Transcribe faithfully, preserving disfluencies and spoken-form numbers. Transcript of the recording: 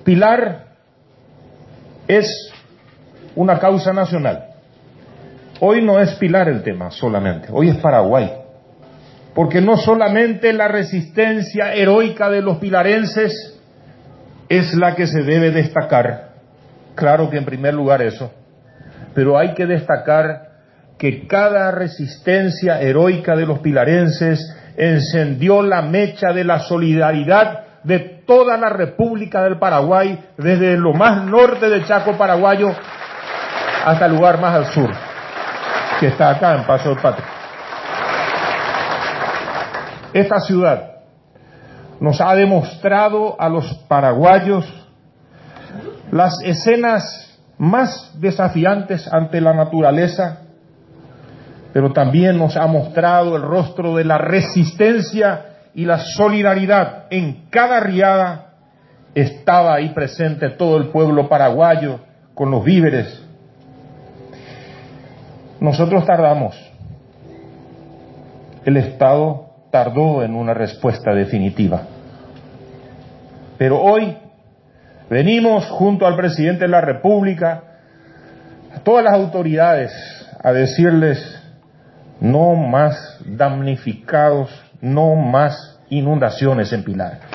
Pilar es una causa nacional. Hoy no es Pilar el tema solamente, hoy es Paraguay. Porque no solamente la resistencia heroica de los pilarenses es la que se debe destacar, claro que en primer lugar eso, pero hay que destacar que cada resistencia heroica de los pilarenses encendió la mecha de la solidaridad de toda la República del Paraguay, desde lo más norte del Chaco paraguayo hasta el lugar más al sur, que está acá en Paso del Patria. Esta ciudad nos ha demostrado a los paraguayos las escenas más desafiantes ante la naturaleza, pero también nos ha mostrado el rostro de la resistencia y la solidaridad. En cada riada estaba ahí presente todo el pueblo paraguayo con los víveres. Nosotros tardamos. El Estado tardó en una respuesta definitiva. Pero hoy venimos junto al presidente de la República, a todas las autoridades, a decirles: no más damnificados, no más inundaciones en Pilar.